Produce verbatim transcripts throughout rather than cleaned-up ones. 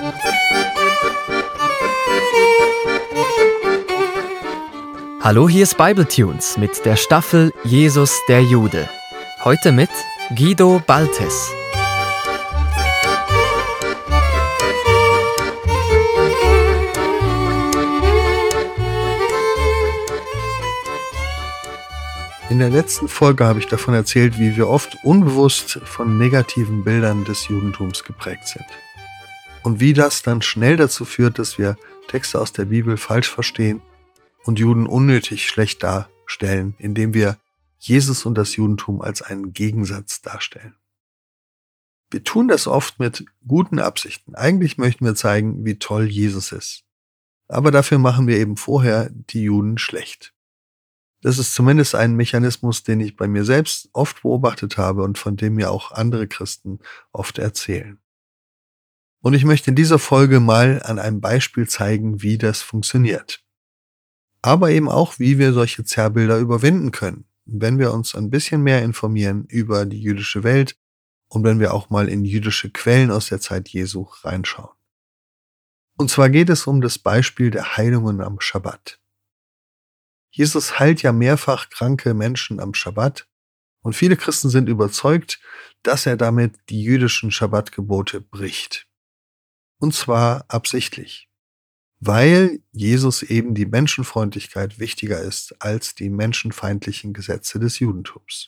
Hallo, hier ist Bibletunes mit der Staffel Jesus der Jude. Heute mit Guido Baltes. In der letzten Folge habe ich davon erzählt, wie wir oft unbewusst von negativen Bildern des Judentums geprägt sind. Und wie das dann schnell dazu führt, dass wir Texte aus der Bibel falsch verstehen und Juden unnötig schlecht darstellen, indem wir Jesus und das Judentum als einen Gegensatz darstellen. Wir tun das oft mit guten Absichten. Eigentlich möchten wir zeigen, wie toll Jesus ist. Aber dafür machen wir eben vorher die Juden schlecht. Das ist zumindest ein Mechanismus, den ich bei mir selbst oft beobachtet habe und von dem mir auch andere Christen oft erzählen. Und ich möchte in dieser Folge mal an einem Beispiel zeigen, wie das funktioniert. Aber eben auch, wie wir solche Zerrbilder überwinden können, wenn wir uns ein bisschen mehr informieren über die jüdische Welt und wenn wir auch mal in jüdische Quellen aus der Zeit Jesu reinschauen. Und zwar geht es um das Beispiel der Heilungen am Schabbat. Jesus heilt ja mehrfach kranke Menschen am Schabbat und viele Christen sind überzeugt, dass er damit die jüdischen Schabbatgebote bricht. Und zwar absichtlich, weil Jesus eben die Menschenfreundlichkeit wichtiger ist als die menschenfeindlichen Gesetze des Judentums.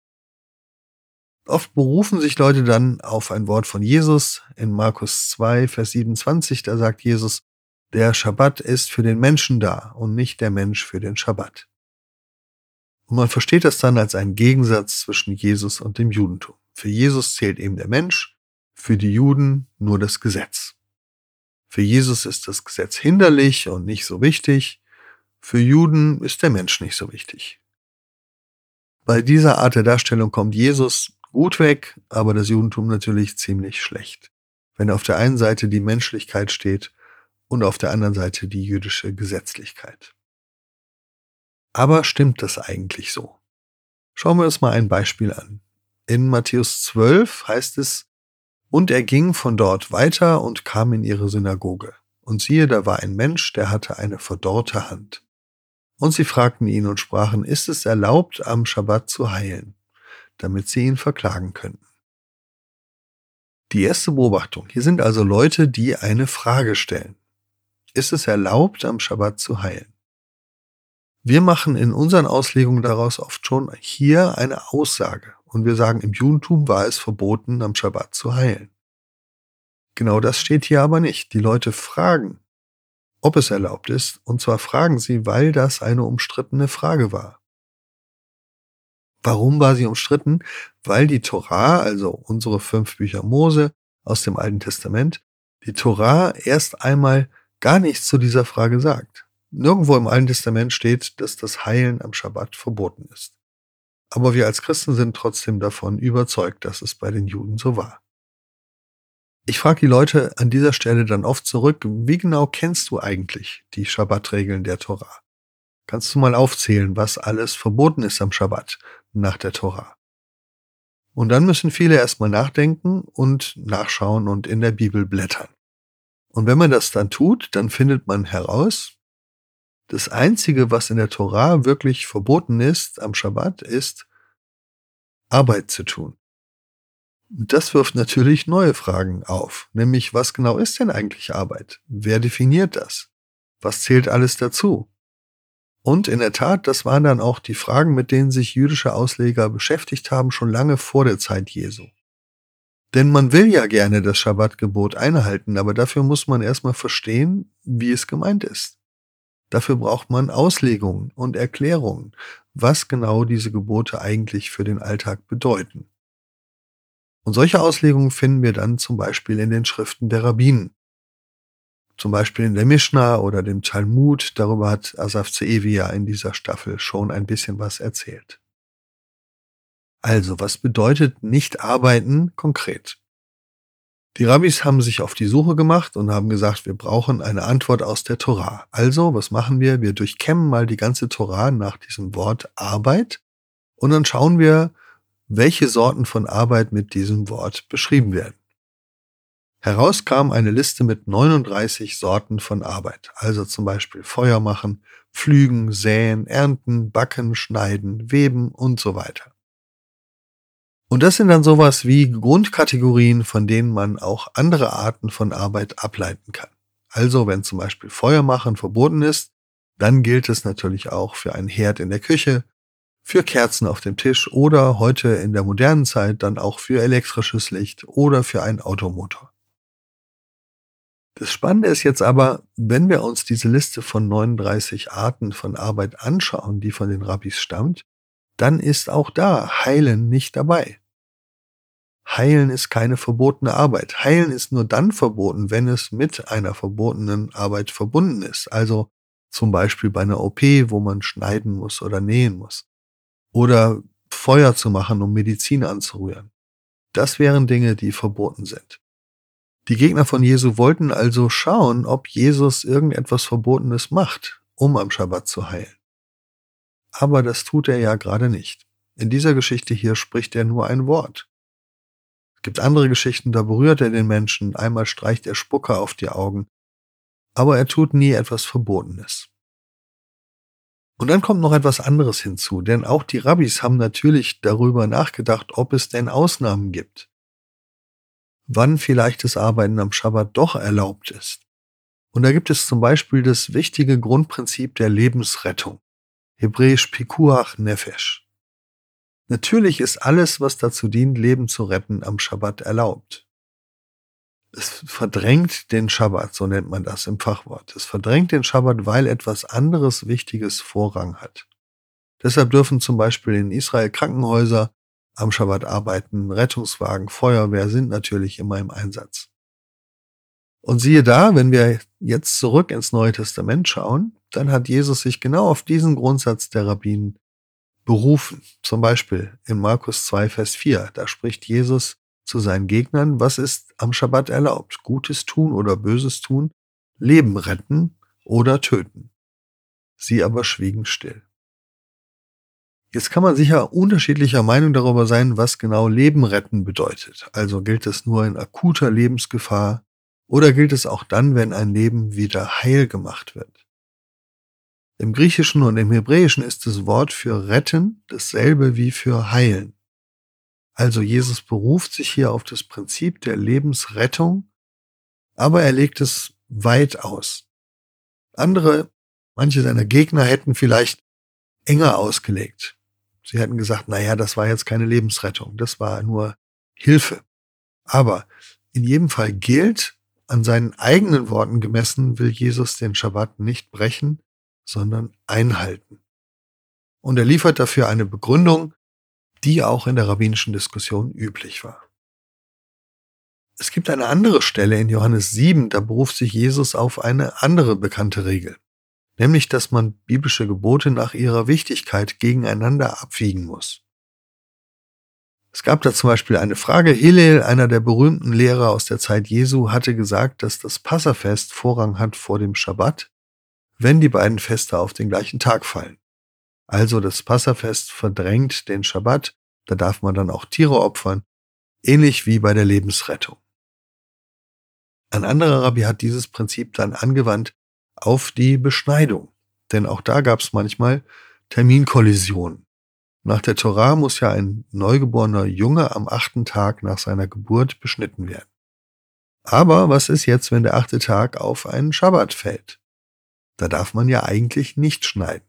Oft berufen sich Leute dann auf ein Wort von Jesus in Markus zwei, Vers siebenundzwanzig, da sagt Jesus: Der Schabbat ist für den Menschen da und nicht der Mensch für den Schabbat. Und man versteht das dann als einen Gegensatz zwischen Jesus und dem Judentum. Für Jesus zählt eben der Mensch, für die Juden nur das Gesetz. Für Jesus ist das Gesetz hinderlich und nicht so wichtig, für Juden ist der Mensch nicht so wichtig. Bei dieser Art der Darstellung kommt Jesus gut weg, aber das Judentum natürlich ziemlich schlecht, wenn auf der einen Seite die Menschlichkeit steht und auf der anderen Seite die jüdische Gesetzlichkeit. Aber stimmt das eigentlich so? Schauen wir uns mal ein Beispiel an. In Matthäus zwölf heißt es: Und er ging von dort weiter und kam in ihre Synagoge. Und siehe, da war ein Mensch, der hatte eine verdorrte Hand. Und sie fragten ihn und sprachen: Ist es erlaubt, am Schabbat zu heilen? Damit sie ihn verklagen könnten. Die erste Beobachtung: Hier sind also Leute, die eine Frage stellen. Ist es erlaubt, am Schabbat zu heilen? Wir machen in unseren Auslegungen daraus oft schon hier eine Aussage und wir sagen, im Judentum war es verboten, am Schabbat zu heilen. Genau das steht hier aber nicht. Die Leute fragen, ob es erlaubt ist, und zwar fragen sie, weil das eine umstrittene Frage war. Warum war sie umstritten? Weil die Torah, also unsere fünf Bücher Mose aus dem Alten Testament, die Torah erst einmal gar nichts zu dieser Frage sagt. Nirgendwo im Alten Testament steht, dass das Heilen am Schabbat verboten ist. Aber wir als Christen sind trotzdem davon überzeugt, dass es bei den Juden so war. Ich frage die Leute an dieser Stelle dann oft zurück: Wie genau kennst du eigentlich die Schabbatregeln der Torah? Kannst du mal aufzählen, was alles verboten ist am Schabbat nach der Torah? Und dann müssen viele erstmal nachdenken und nachschauen und in der Bibel blättern. Und wenn man das dann tut, dann findet man heraus, das Einzige, was in der Torah wirklich verboten ist am Schabbat, ist, Arbeit zu tun. Und das wirft natürlich neue Fragen auf, nämlich: Was genau ist denn eigentlich Arbeit? Wer definiert das? Was zählt alles dazu? Und in der Tat, das waren dann auch die Fragen, mit denen sich jüdische Ausleger beschäftigt haben, schon lange vor der Zeit Jesu. Denn man will ja gerne das Schabbatgebot einhalten, aber dafür muss man erstmal verstehen, wie es gemeint ist. Dafür braucht man Auslegungen und Erklärungen, was genau diese Gebote eigentlich für den Alltag bedeuten. Und solche Auslegungen finden wir dann zum Beispiel in den Schriften der Rabbinen. Zum Beispiel in der Mischna oder dem Talmud, darüber hat Asaf Ze'evi ja in dieser Staffel schon ein bisschen was erzählt. Also, was bedeutet nicht arbeiten konkret? Die Rabbis haben sich auf die Suche gemacht und haben gesagt, wir brauchen eine Antwort aus der Torah. Also, was machen wir? Wir durchkämmen mal die ganze Torah nach diesem Wort Arbeit und dann schauen wir, welche Sorten von Arbeit mit diesem Wort beschrieben werden. Heraus kam eine Liste mit neununddreißig Sorten von Arbeit, also zum Beispiel Feuer machen, pflügen, säen, ernten, backen, schneiden, weben und so weiter. Und das sind dann sowas wie Grundkategorien, von denen man auch andere Arten von Arbeit ableiten kann. Also wenn zum Beispiel Feuer machen verboten ist, dann gilt es natürlich auch für einen Herd in der Küche, für Kerzen auf dem Tisch oder heute in der modernen Zeit dann auch für elektrisches Licht oder für einen Automotor. Das Spannende ist jetzt aber, wenn wir uns diese Liste von neununddreißig Arten von Arbeit anschauen, die von den Rabbis stammt, dann ist auch da Heilen nicht dabei. Heilen ist keine verbotene Arbeit. Heilen ist nur dann verboten, wenn es mit einer verbotenen Arbeit verbunden ist. Also zum Beispiel bei einer O P, wo man schneiden muss oder nähen muss. Oder Feuer zu machen, um Medizin anzurühren. Das wären Dinge, die verboten sind. Die Gegner von Jesu wollten also schauen, ob Jesus irgendetwas Verbotenes macht, um am Schabbat zu heilen. Aber das tut er ja gerade nicht. In dieser Geschichte hier spricht er nur ein Wort. Es gibt andere Geschichten, da berührt er den Menschen, einmal streicht er Spucke auf die Augen, aber er tut nie etwas Verbotenes. Und dann kommt noch etwas anderes hinzu, denn auch die Rabbis haben natürlich darüber nachgedacht, ob es denn Ausnahmen gibt. Wann vielleicht das Arbeiten am Schabbat doch erlaubt ist. Und da gibt es zum Beispiel das wichtige Grundprinzip der Lebensrettung, hebräisch Pikuach Nefesh. Natürlich ist alles, was dazu dient, Leben zu retten, am Schabbat erlaubt. Es verdrängt den Schabbat, so nennt man das im Fachwort. Es verdrängt den Schabbat, weil etwas anderes Wichtiges Vorrang hat. Deshalb dürfen zum Beispiel in Israel Krankenhäuser am Schabbat arbeiten, Rettungswagen, Feuerwehr sind natürlich immer im Einsatz. Und siehe da, wenn wir jetzt zurück ins Neue Testament schauen, dann hat Jesus sich genau auf diesen Grundsatz der Rabbinen berufen. Zum Beispiel in Markus zwei, Vers vier, da spricht Jesus zu seinen Gegnern, was ist am Schabbat erlaubt? Gutes tun oder Böses tun, Leben retten oder töten. Sie aber schwiegen still. Jetzt kann man sicher unterschiedlicher Meinung darüber sein, was genau Leben retten bedeutet. Also gilt es nur in akuter Lebensgefahr oder gilt es auch dann, wenn ein Leben wieder heil gemacht wird? Im Griechischen und im Hebräischen ist das Wort für retten dasselbe wie für heilen. Also Jesus beruft sich hier auf das Prinzip der Lebensrettung, aber er legt es weit aus. Andere, manche seiner Gegner hätten vielleicht enger ausgelegt. Sie hätten gesagt, naja, das war jetzt keine Lebensrettung, das war nur Hilfe. Aber in jedem Fall gilt, an seinen eigenen Worten gemessen, will Jesus den Schabbat nicht brechen, sondern einhalten. Und er liefert dafür eine Begründung, die auch in der rabbinischen Diskussion üblich war. Es gibt eine andere Stelle in Johannes sieben, da beruft sich Jesus auf eine andere bekannte Regel. Nämlich, dass man biblische Gebote nach ihrer Wichtigkeit gegeneinander abwiegen muss. Es gab da zum Beispiel eine Frage. Hillel, einer der berühmten Lehrer aus der Zeit Jesu, hatte gesagt, dass das Passafest Vorrang hat vor dem Schabbat, wenn die beiden Feste auf den gleichen Tag fallen. Also das Passafest verdrängt den Schabbat, da darf man dann auch Tiere opfern, ähnlich wie bei der Lebensrettung. Ein anderer Rabbi hat dieses Prinzip dann angewandt auf die Beschneidung, denn auch da gab es manchmal Terminkollisionen. Nach der Torah muss ja ein neugeborener Junge am achten Tag nach seiner Geburt beschnitten werden. Aber was ist jetzt, wenn der achte Tag auf einen Schabbat fällt? Da darf man ja eigentlich nicht schneiden.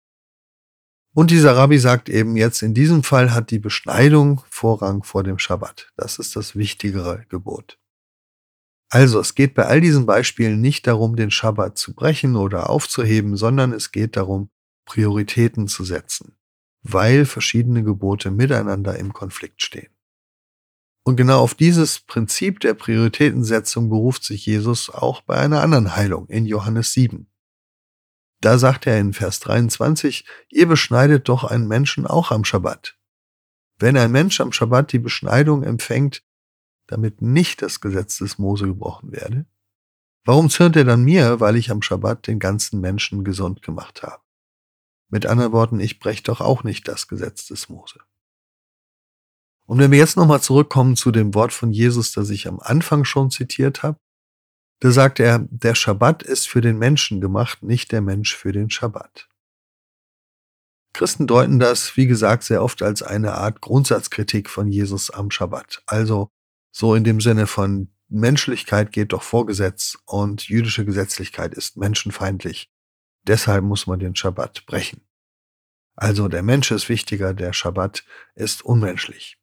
Und dieser Rabbi sagt eben jetzt, in diesem Fall hat die Beschneidung Vorrang vor dem Schabbat. Das ist das wichtigere Gebot. Also, es geht bei all diesen Beispielen nicht darum, den Schabbat zu brechen oder aufzuheben, sondern es geht darum, Prioritäten zu setzen, weil verschiedene Gebote miteinander im Konflikt stehen. Und genau auf dieses Prinzip der Prioritätensetzung beruft sich Jesus auch bei einer anderen Heilung in Johannes sieben. Da sagt er in Vers dreiundzwanzig, ihr beschneidet doch einen Menschen auch am Schabbat. Wenn ein Mensch am Schabbat die Beschneidung empfängt, damit nicht das Gesetz des Mose gebrochen werde, warum zürnt er dann mir, weil ich am Schabbat den ganzen Menschen gesund gemacht habe? Mit anderen Worten, ich breche doch auch nicht das Gesetz des Mose. Und wenn wir jetzt nochmal zurückkommen zu dem Wort von Jesus, das ich am Anfang schon zitiert habe, da sagt er, der Schabbat ist für den Menschen gemacht, nicht der Mensch für den Schabbat. Christen deuten das, wie gesagt, sehr oft als eine Art Grundsatzkritik von Jesus am Schabbat. Also so in dem Sinne von Menschlichkeit geht doch vor Gesetz und jüdische Gesetzlichkeit ist menschenfeindlich. Deshalb muss man den Schabbat brechen. Also der Mensch ist wichtiger, der Schabbat ist unmenschlich.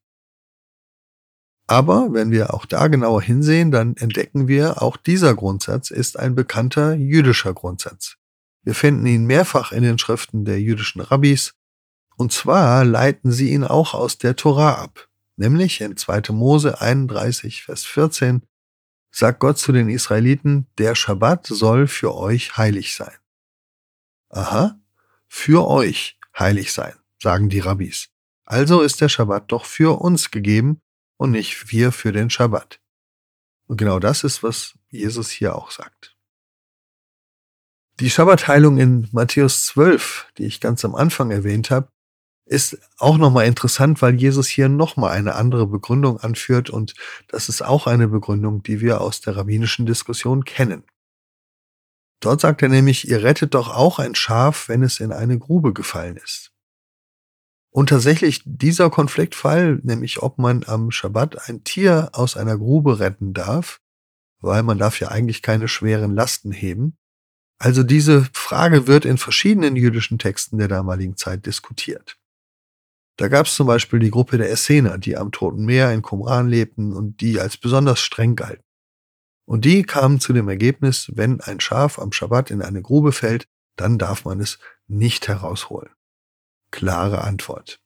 Aber wenn wir auch da genauer hinsehen, dann entdecken wir, auch dieser Grundsatz ist ein bekannter jüdischer Grundsatz. Wir finden ihn mehrfach in den Schriften der jüdischen Rabbis, und zwar leiten sie ihn auch aus der Tora ab. Nämlich in zweiter Mose einunddreißig, Vers vierzehn, sagt Gott zu den Israeliten, der Schabbat soll für euch heilig sein. Aha, für euch heilig sein, sagen die Rabbis. Also ist der Schabbat doch für uns gegeben und nicht wir für den Schabbat. Und genau das ist, was Jesus hier auch sagt. Die Schabbatheilung in Matthäus zwölf, die ich ganz am Anfang erwähnt habe, ist auch nochmal interessant, weil Jesus hier nochmal eine andere Begründung anführt und das ist auch eine Begründung, die wir aus der rabbinischen Diskussion kennen. Dort sagt er nämlich, ihr rettet doch auch ein Schaf, wenn es in eine Grube gefallen ist. Und tatsächlich dieser Konfliktfall, nämlich ob man am Schabbat ein Tier aus einer Grube retten darf, weil man darf ja eigentlich keine schweren Lasten heben. Also diese Frage wird in verschiedenen jüdischen Texten der damaligen Zeit diskutiert. Da gab es zum Beispiel die Gruppe der Essener, die am Toten Meer in Qumran lebten und die als besonders streng galten. Und die kamen zu dem Ergebnis, wenn ein Schaf am Schabbat in eine Grube fällt, dann darf man es nicht herausholen. Klare Antwort.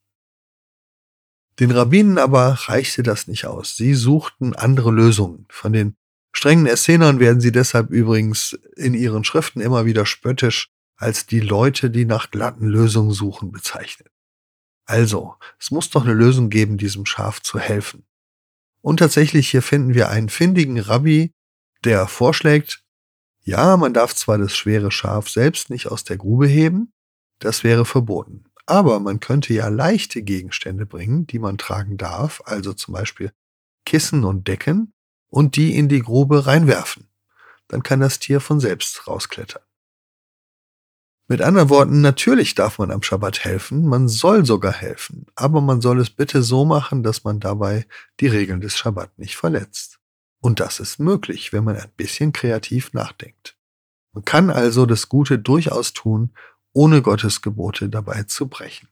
Den Rabbinen aber reichte das nicht aus. Sie suchten andere Lösungen. Von den strengen Essenern werden sie deshalb übrigens in ihren Schriften immer wieder spöttisch als die Leute, die nach glatten Lösungen suchen, bezeichnet. Also, es muss doch eine Lösung geben, diesem Schaf zu helfen. Und tatsächlich hier finden wir einen findigen Rabbi, der vorschlägt, ja, man darf zwar das schwere Schaf selbst nicht aus der Grube heben, das wäre verboten. Aber man könnte ja leichte Gegenstände bringen, die man tragen darf, also zum Beispiel Kissen und Decken, und die in die Grube reinwerfen. Dann kann das Tier von selbst rausklettern. Mit anderen Worten, natürlich darf man am Schabbat helfen, man soll sogar helfen, aber man soll es bitte so machen, dass man dabei die Regeln des Schabbat nicht verletzt. Und das ist möglich, wenn man ein bisschen kreativ nachdenkt. Man kann also das Gute durchaus tun, ohne Gottes Gebote dabei zu brechen.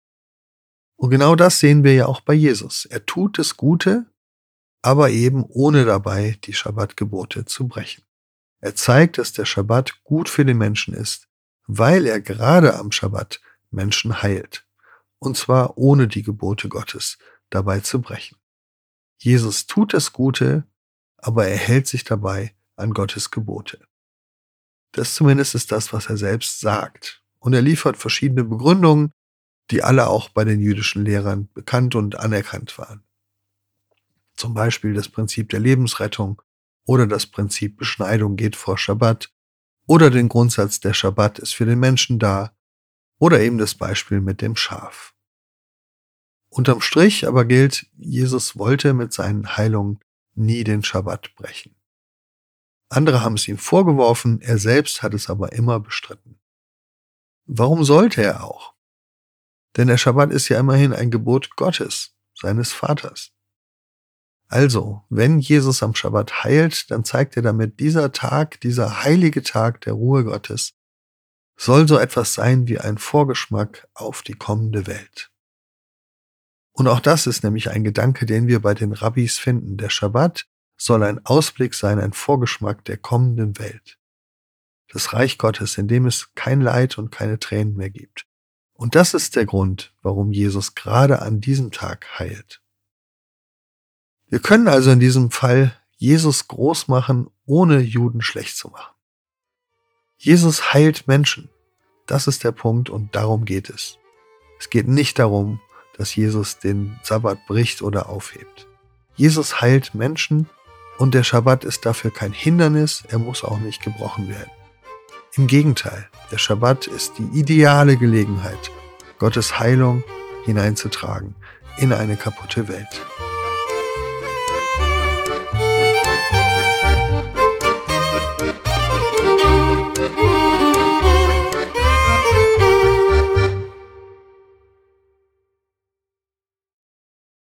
Und genau das sehen wir ja auch bei Jesus. Er tut das Gute, aber eben ohne dabei die Schabbatgebote zu brechen. Er zeigt, dass der Schabbat gut für den Menschen ist, weil er gerade am Schabbat Menschen heilt. Und zwar ohne die Gebote Gottes dabei zu brechen. Jesus tut das Gute, aber er hält sich dabei an Gottes Gebote. Das zumindest ist das, was er selbst sagt. Und er liefert verschiedene Begründungen, die alle auch bei den jüdischen Lehrern bekannt und anerkannt waren. Zum Beispiel das Prinzip der Lebensrettung oder das Prinzip Beschneidung geht vor Schabbat oder den Grundsatz, der Schabbat ist für den Menschen da oder eben das Beispiel mit dem Schaf. Unterm Strich aber gilt, Jesus wollte mit seinen Heilungen nie den Schabbat brechen. Andere haben es ihm vorgeworfen, er selbst hat es aber immer bestritten. Warum sollte er auch? Denn der Schabbat ist ja immerhin ein Gebot Gottes, seines Vaters. Also, wenn Jesus am Schabbat heilt, dann zeigt er damit, dieser Tag, dieser heilige Tag der Ruhe Gottes, soll so etwas sein wie ein Vorgeschmack auf die kommende Welt. Und auch das ist nämlich ein Gedanke, den wir bei den Rabbis finden. Der Schabbat soll ein Ausblick sein, ein Vorgeschmack der kommenden Welt. Das Reich Gottes, in dem es kein Leid und keine Tränen mehr gibt. Und das ist der Grund, warum Jesus gerade an diesem Tag heilt. Wir können also in diesem Fall Jesus groß machen, ohne Juden schlecht zu machen. Jesus heilt Menschen. Das ist der Punkt und darum geht es. Es geht nicht darum, dass Jesus den Sabbat bricht oder aufhebt. Jesus heilt Menschen und der Schabbat ist dafür kein Hindernis, er muss auch nicht gebrochen werden. Im Gegenteil, der Schabbat ist die ideale Gelegenheit, Gottes Heilung hineinzutragen in eine kaputte Welt.